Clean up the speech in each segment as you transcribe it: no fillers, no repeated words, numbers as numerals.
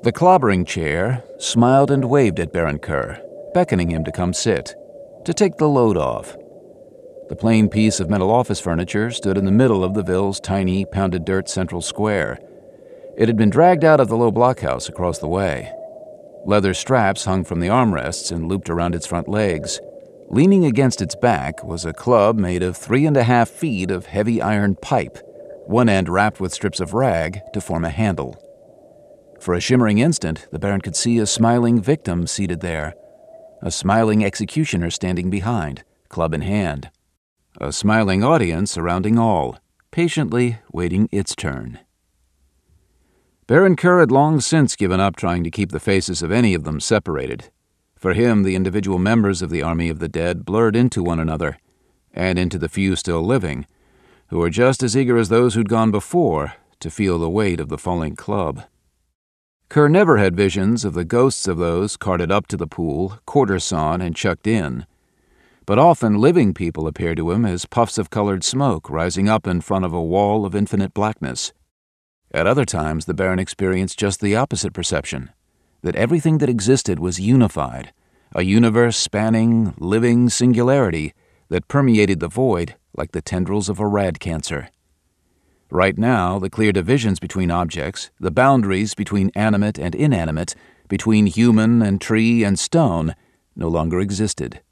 The clobbering chair smiled and waved at Baron Kerr, beckoning him to come sit, to take the load off. The plain piece of metal office furniture stood in the middle of the Ville's tiny, pounded-dirt central square. It had been dragged out of the low blockhouse across the way. Leather straps hung from the armrests and looped around its front legs. Leaning against its back was a club made of 3.5 feet of heavy iron pipe, one end wrapped with strips of rag to form a handle. For a shimmering instant, the Baron could see a smiling victim seated there, a smiling executioner standing behind, club in hand, a smiling audience surrounding all, patiently waiting its turn. Baron Kerr had long since given up trying to keep the faces of any of them separated. For him, the individual members of the army of the dead blurred into one another, and into the few still living, who were just as eager as those who'd gone before to feel the weight of the falling club. Kerr never had visions of the ghosts of those carted up to the pool, quarter-sawn, and chucked in, but often living people appeared to him as puffs of colored smoke rising up in front of a wall of infinite blackness. At other times, the Baron experienced just the opposite perception, that everything that existed was unified, a universe-spanning, living singularity that permeated the void like the tendrils of a rad cancer. Right now, the clear divisions between objects, the boundaries between animate and inanimate, between human and tree and stone, no longer existed.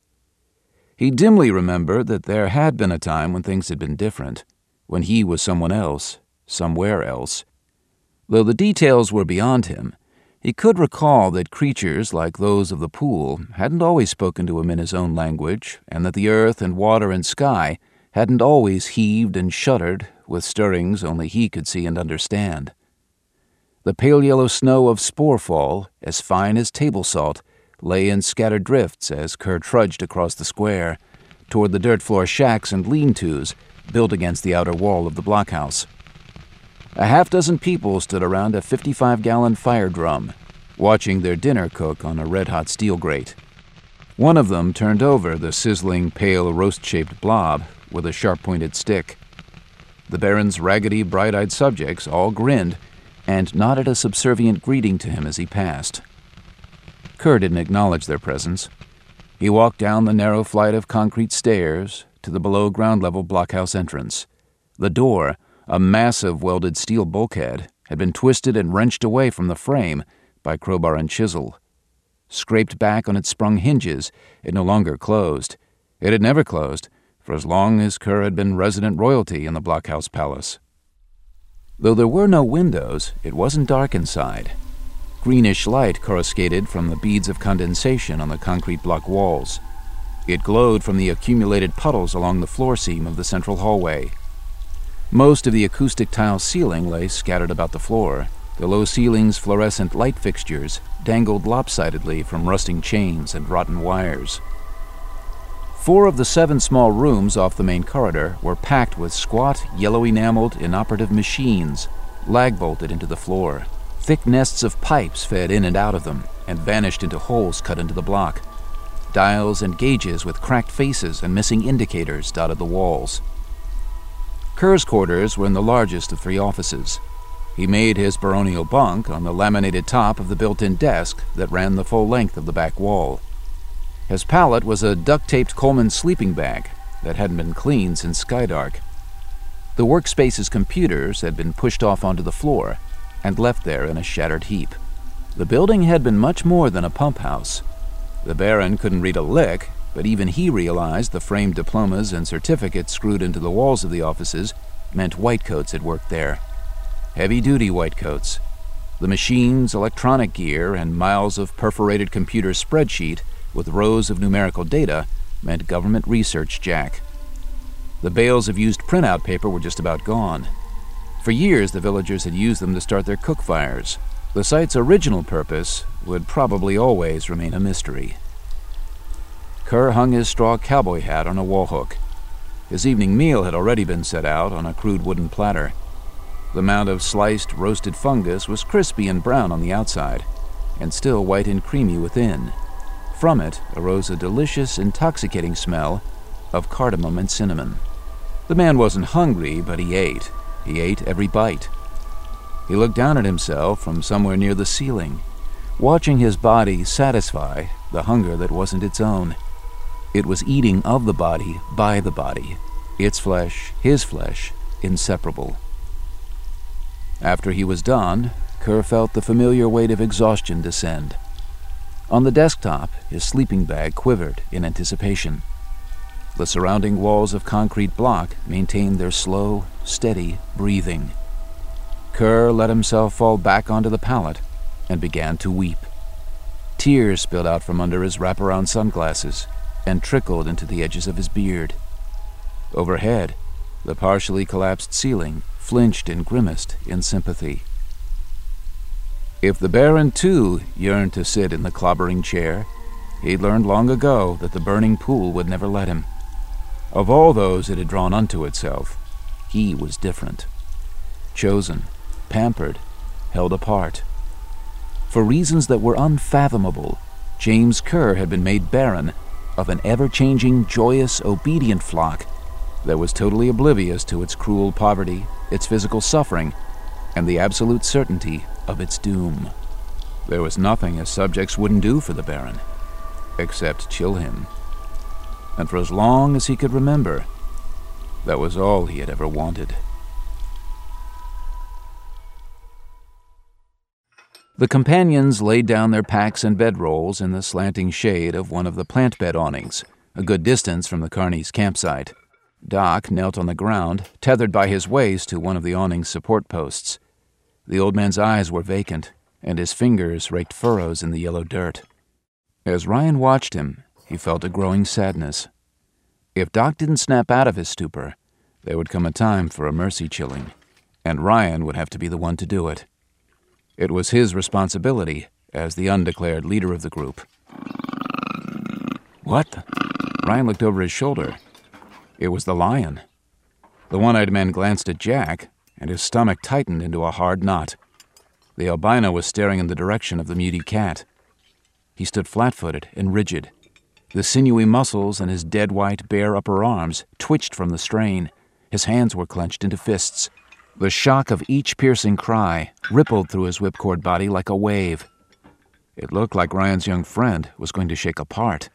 He dimly remembered that there had been a time when things had been different, when he was someone else, somewhere else. Though the details were beyond him, he could recall that creatures like those of the pool hadn't always spoken to him in his own language, and that the earth and water and sky hadn't always heaved and shuddered with stirrings only he could see and understand. The pale yellow snow of Sporefall, as fine as table salt, lay in scattered drifts as Kerr trudged across the square, toward the dirt floor shacks and lean-tos built against the outer wall of the blockhouse. A half-dozen people stood around a 55-gallon fire drum, watching their dinner cook on a red-hot steel grate. One of them turned over the sizzling, pale, roast-shaped blob with a sharp-pointed stick. The Baron's raggedy, bright-eyed subjects all grinned and nodded a subservient greeting to him as he passed. Kerr didn't acknowledge their presence. He walked down the narrow flight of concrete stairs to the below-ground-level blockhouse entrance. The door, a massive welded steel bulkhead, had been twisted and wrenched away from the frame by crowbar and chisel. Scraped back on its sprung hinges, it no longer closed. It had never closed, for as long as Kerr had been resident royalty in the blockhouse palace. Though there were no windows, it wasn't dark inside. Greenish light coruscated from the beads of condensation on the concrete block walls. It glowed from the accumulated puddles along the floor seam of the central hallway. Most of the acoustic tile ceiling lay scattered about the floor. The low ceiling's fluorescent light fixtures dangled lopsidedly from rusting chains and rotten wires. 4 of the 7 small rooms off the main corridor were packed with squat, yellow-enameled, inoperative machines, lag-bolted into the floor. Thick nests of pipes fed in and out of them and vanished into holes cut into the block. Dials and gauges with cracked faces and missing indicators dotted the walls. Kerr's quarters were in the largest of 3 offices. He made his baronial bunk on the laminated top of the built-in desk that ran the full length of the back wall. His pallet was a duct-taped Coleman sleeping bag that hadn't been cleaned since Skydark. The workspace's computers had been pushed off onto the floor and left there in a shattered heap. The building had been much more than a pump house. The Baron couldn't read a lick, but even he realized the framed diplomas and certificates screwed into the walls of the offices meant whitecoats had worked there. Heavy-duty whitecoats. The machine's electronic gear and miles of perforated computer spreadsheet with rows of numerical data meant government research jack. The bales of used printout paper were just about gone. For years, the villagers had used them to start their cook fires. The site's original purpose would probably always remain a mystery. Kerr hung his straw cowboy hat on a wall hook. His evening meal had already been set out on a crude wooden platter. The mound of sliced, roasted fungus was crispy and brown on the outside, and still white and creamy within. From it arose a delicious, intoxicating smell of cardamom and cinnamon. The man wasn't hungry, but he ate. He ate every bite. He looked down at himself from somewhere near the ceiling, watching his body satisfy the hunger that wasn't its own. It was eating of the body by the body, its flesh, his flesh, inseparable. After he was done, Kerr felt the familiar weight of exhaustion descend. On the desktop, his sleeping bag quivered in anticipation. The surrounding walls of concrete block maintained their slow, steady breathing. Kerr let himself fall back onto the pallet and began to weep. Tears spilled out from under his wraparound sunglasses and trickled into the edges of his beard. Overhead, the partially collapsed ceiling flinched and grimaced in sympathy. If the Baron, too, yearned to sit in the clobbering chair, he'd learned long ago that the burning pool would never let him. Of all those it had drawn unto itself, he was different. Chosen, pampered, held apart. For reasons that were unfathomable, James Kerr had been made Baron of an ever-changing, joyous, obedient flock that was totally oblivious to its cruel poverty, its physical suffering, and the absolute certainty of its doom. There was nothing his subjects wouldn't do for the Baron, except chill him. And for as long as he could remember, that was all he had ever wanted. The companions laid down their packs and bedrolls in the slanting shade of one of the plant bed awnings, a good distance from the Carneys' campsite. Doc knelt on the ground, tethered by his waist to one of the awning's support posts. The old man's eyes were vacant, and his fingers raked furrows in the yellow dirt. As Ryan watched him, he felt a growing sadness. If Doc didn't snap out of his stupor, there would come a time for a mercy chilling, and Ryan would have to be the one to do it. It was his responsibility as the undeclared leader of the group. What? Ryan looked over his shoulder. It was the lion. The one-eyed man glanced at Jack, and his stomach tightened into a hard knot. The albino was staring in the direction of the muty cat. He stood flat-footed and rigid. The sinewy muscles in his dead-white, bare upper arms twitched from the strain. His hands were clenched into fists. The shock of each piercing cry rippled through his whipcord body like a wave. It looked like Ryan's young friend was going to shake apart.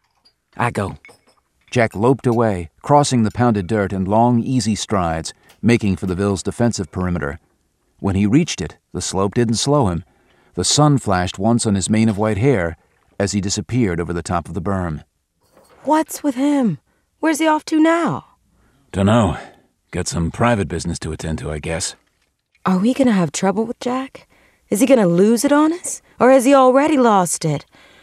"I go." Jack loped away, crossing the pounded dirt in long, easy strides, making for the Ville's defensive perimeter. When he reached it, the slope didn't slow him. The sun flashed once on his mane of white hair as he disappeared over the top of the berm. What's with him? Where's he off to now? Dunno. Got some private business to attend to, I guess. Are we gonna have trouble with Jack? Is he gonna lose it on us? Or has he already lost it?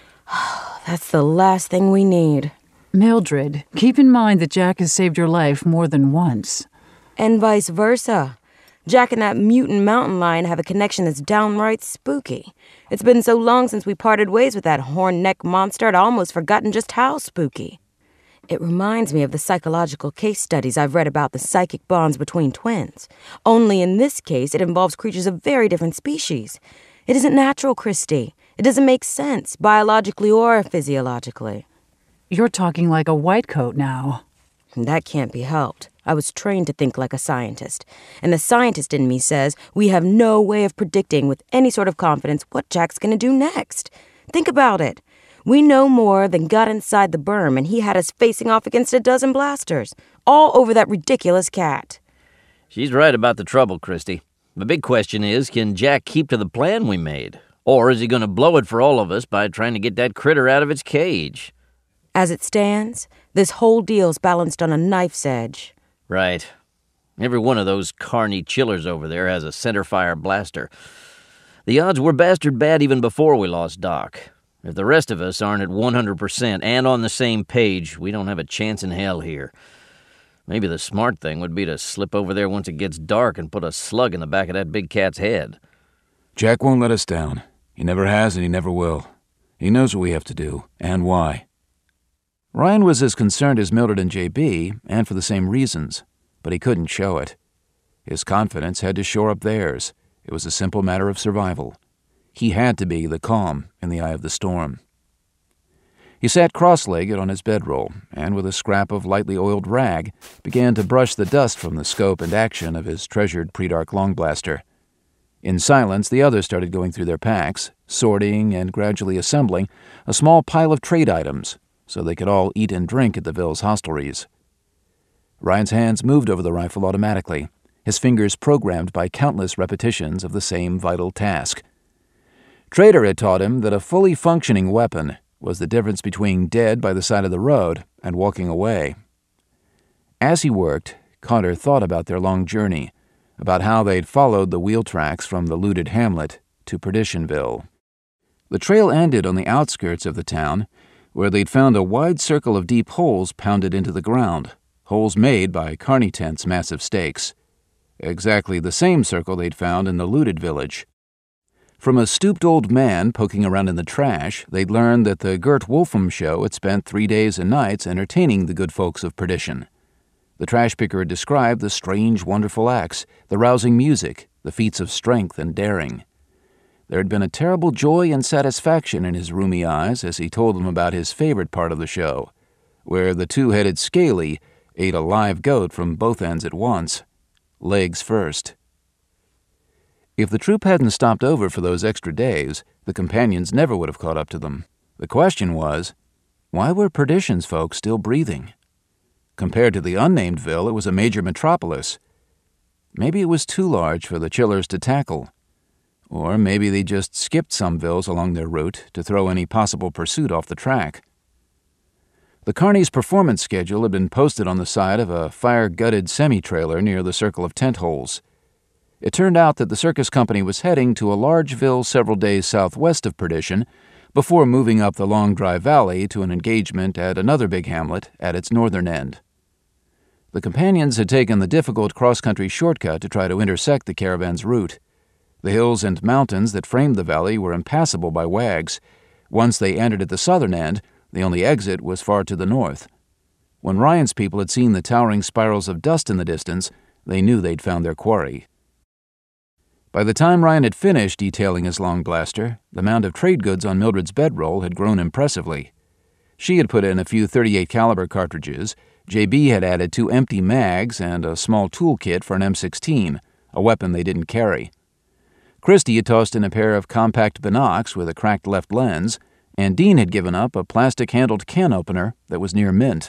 That's the last thing we need. Mildred, keep in mind that Jack has saved your life more than once. And vice versa. Jack and that mutant mountain lion have a connection that's downright spooky. It's been so long since we parted ways with that horn-neck monster, I'd almost forgotten just how spooky. It reminds me of the psychological case studies I've read about the psychic bonds between twins. Only in this case, it involves creatures of very different species. It isn't natural, Christy. It doesn't make sense, biologically or physiologically. You're talking like a white coat now. That can't be helped. I was trained to think like a scientist. And the scientist in me says we have no way of predicting with any sort of confidence what Jack's going to do next. Think about it. We know more than got inside the berm, and he had us facing off against a dozen blasters, all over that ridiculous cat. She's right about the trouble, Christy. The big question is, can Jack keep to the plan we made? Or is he going to blow it for all of us by trying to get that critter out of its cage? As it stands, this whole deal's balanced on a knife's edge. Right. Every one of those Carney chillers over there has a centerfire blaster. The odds were bastard bad even before we lost Doc. If the rest of us aren't at 100% and on the same page, we don't have a chance in hell here. Maybe the smart thing would be to slip over there once it gets dark and put a slug in the back of that big cat's head. Jack won't let us down. He never has and he never will. He knows what we have to do, and why. Ryan was as concerned as Mildred and J.B., and for the same reasons, but he couldn't show it. His confidence had to shore up theirs. It was a simple matter of survival. He had to be the calm in the eye of the storm. He sat cross-legged on his bedroll, and with a scrap of lightly oiled rag, began to brush the dust from the scope and action of his treasured pre-dark long blaster. In silence, the others started going through their packs, sorting and gradually assembling a small pile of trade items so they could all eat and drink at the Ville's hostelries. Ryan's hands moved over the rifle automatically, his fingers programmed by countless repetitions of the same vital task. Trader had taught him that a fully functioning weapon was the difference between dead by the side of the road and walking away. As he worked, Carter thought about their long journey, about how they'd followed the wheel tracks from the looted hamlet to Perditionville. The trail ended on the outskirts of the town, where they'd found a wide circle of deep holes pounded into the ground, holes made by Carney Tent's massive stakes. Exactly the same circle they'd found in the looted village. From a stooped old man poking around in the trash, they'd learned that the Gert Wolfram show had spent 3 days and nights entertaining the good folks of Perdition. The trash picker had described the strange, wonderful acts, the rousing music, the feats of strength and daring. There had been a terrible joy and satisfaction in his rheumy eyes as he told them about his favorite part of the show, where the two-headed Scaly ate a live goat from both ends at once, legs first. If the troop hadn't stopped over for those extra days, the companions never would have caught up to them. The question was, why were Perdition's folks still breathing? Compared to the unnamed Ville, it was a major metropolis. Maybe it was too large for the chillers to tackle. Or maybe they just skipped some Villes along their route to throw any possible pursuit off the track. The Carneys' performance schedule had been posted on the side of a fire-gutted semi-trailer near the circle of tent holes. It turned out that the circus company was heading to a large Ville several days southwest of Perdition before moving up the long dry valley to an engagement at another big hamlet at its northern end. The companions had taken the difficult cross-country shortcut to try to intersect the caravan's route. The hills and mountains that framed the valley were impassable by wags. Once they entered at the southern end, the only exit was far to the north. When Ryan's people had seen the towering spirals of dust in the distance, they knew they'd found their quarry. By the time Ryan had finished detailing his long blaster, the mound of trade goods on Mildred's bedroll had grown impressively. She had put in a few .38 caliber cartridges. JB had added 2 empty mags and a small tool kit for an M16, a weapon they didn't carry. Christie had tossed in a pair of compact binocs with a cracked left lens, and Dean had given up a plastic-handled can opener that was near mint.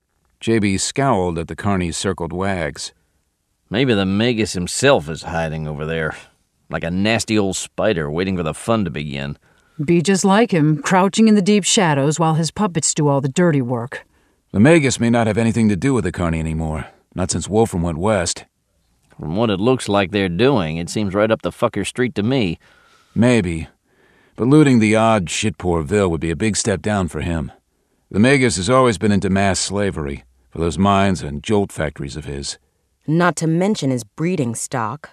JB scowled at the Carneys' circled wags. Maybe the Magus himself is hiding over there, like a nasty old spider waiting for the fun to begin. Be just like him, crouching in the deep shadows while his puppets do all the dirty work. The Magus may not have anything to do with the Carney anymore, not since Wolfram went west. From what it looks like they're doing, it seems right up the fucker street to me. Maybe, but looting the odd, shit-poor Ville would be a big step down for him. The Magus has always been into mass slavery, for those mines and jolt factories of his. Not to mention his breeding stock.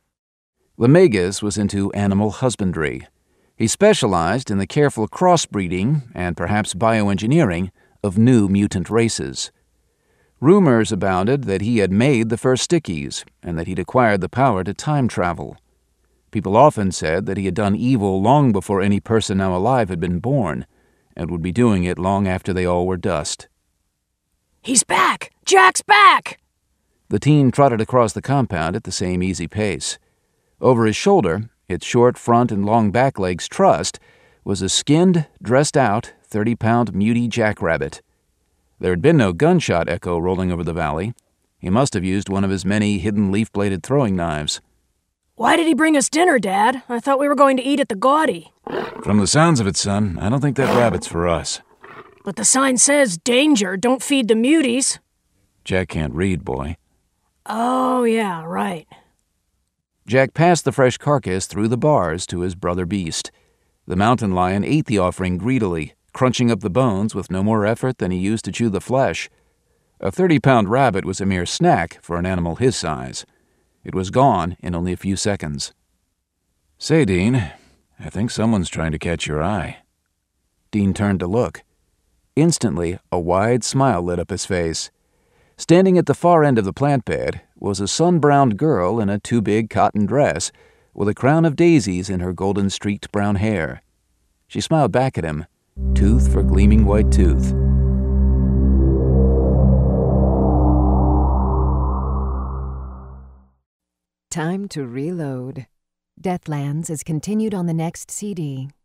The Magus was into animal husbandry. He specialized in the careful crossbreeding and perhaps bioengineering of new mutant races. Rumors abounded that he had made the first stickies and that he'd acquired the power to time travel. People often said that he had done evil long before any person now alive had been born, and would be doing it long after they all were dust. He's back! Jack's back! The teen trotted across the compound at the same easy pace. Over his shoulder, its short front and long back legs trussed, was a skinned, dressed-out, 30-pound muty jackrabbit. There had been no gunshot echo rolling over the valley. He must have used one of his many hidden leaf-bladed throwing knives. Why did he bring us dinner, Dad? I thought we were going to eat at the Gaudy. From the sounds of it, son, I don't think that rabbit's for us. But the sign says, danger, don't feed the muties. Jack can't read, boy. Oh, yeah, right. Jack passed the fresh carcass through the bars to his brother beast. The mountain lion ate the offering greedily, crunching up the bones with no more effort than he used to chew the flesh. A 30-pound rabbit was a mere snack for an animal his size. It was gone in only a few seconds. Say, Dean, I think someone's trying to catch your eye. Dean turned to look. Instantly, a wide smile lit up his face. Standing at the far end of the plant bed was a sun-browned girl in a too-big cotton dress, with a crown of daisies in her golden-streaked brown hair. She smiled back at him, tooth for gleaming white tooth. Time to reload. Deathlands is continued on the next CD.